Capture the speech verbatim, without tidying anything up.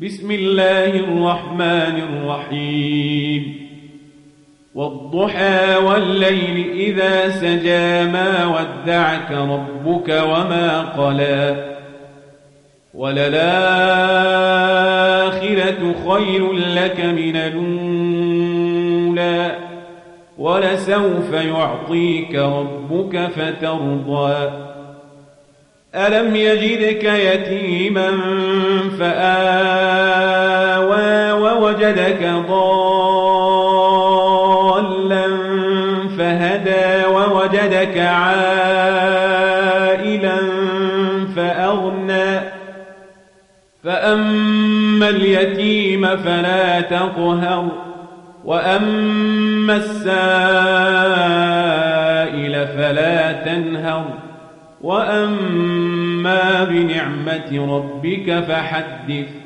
بسم الله الرحمن الرحيم والضحى والليل إذا سجى ما ودعك ربك وما قلى وللآخرة خير لك من الأولى ولسوف يعطيك ربك فترضى ألم يجدك يتيما فآوى ووجدك ضالا فهدى ووجدك عائلا فأغنى فأما اليتيم فلا تقهر وأما السائل فلا تنهر وأما بنعمة ربك فحدث